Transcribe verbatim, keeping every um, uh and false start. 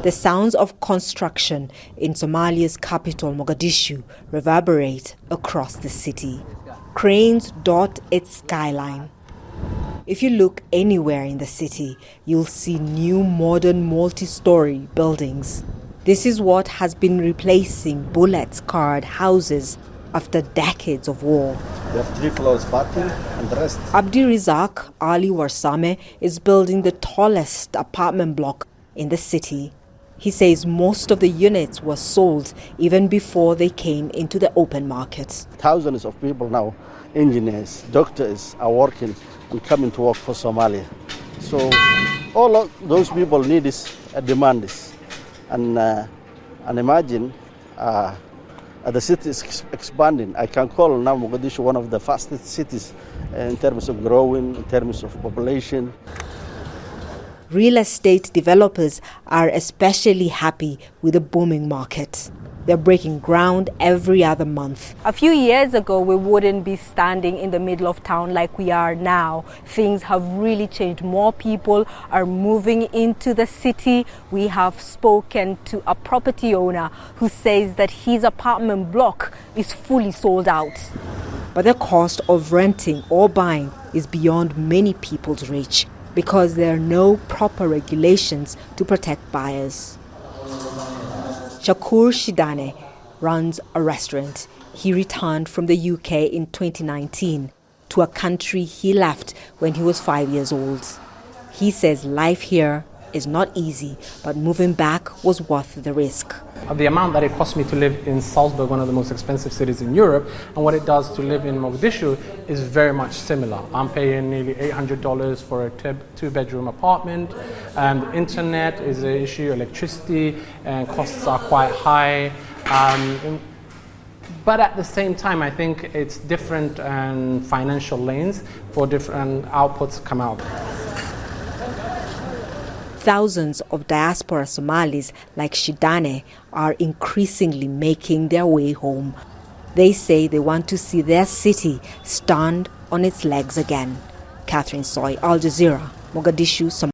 The sounds of construction in Somalia's capital, Mogadishu, reverberate across the city. Cranes dot its skyline. If you look anywhere in the city, you'll see new modern multi-story buildings. This is what has been replacing bullet-scarred houses after decades of war. We have three floors parking and the rest. Abdi Rizak Ali Warsame is building the tallest apartment block in the city. He says most of the units were sold even before they came into the open market. Thousands of people now, engineers, doctors, are working and coming to work for Somalia. So all of those people need is, uh, demand this. And, uh, and imagine uh, the city is ex- expanding. I can call now Mogadishu one of the fastest cities uh, in terms of growing, in terms of population. Real estate developers are especially happy with the booming market. They're breaking ground every other month. A few years ago, we wouldn't be standing in the middle of town like we are now. Things have really changed. More people are moving into the city. We have spoken to a property owner who says that his apartment block is fully sold out. But the cost of renting or buying is beyond many people's reach, because there are no proper regulations to protect buyers. Shakur Shidane runs a restaurant. He returned from the U K in twenty nineteen to a country he left when he was five years old. He says life here is not easy, but moving back was worth the risk. The amount that it cost me to live in Salzburg, one of the most expensive cities in Europe, and what it does to live in Mogadishu is very much similar. I'm paying nearly eight hundred dollars for a two-bedroom apartment, and the internet is an issue, electricity, and costs are quite high. Um, but at the same time, I think it's different um, financial lanes for different outputs come out. Thousands of diaspora Somalis like Shidane are increasingly making their way home. They say they want to see their city stand on its legs again. Catherine Soy, Al Jazeera, Mogadishu, Somalia.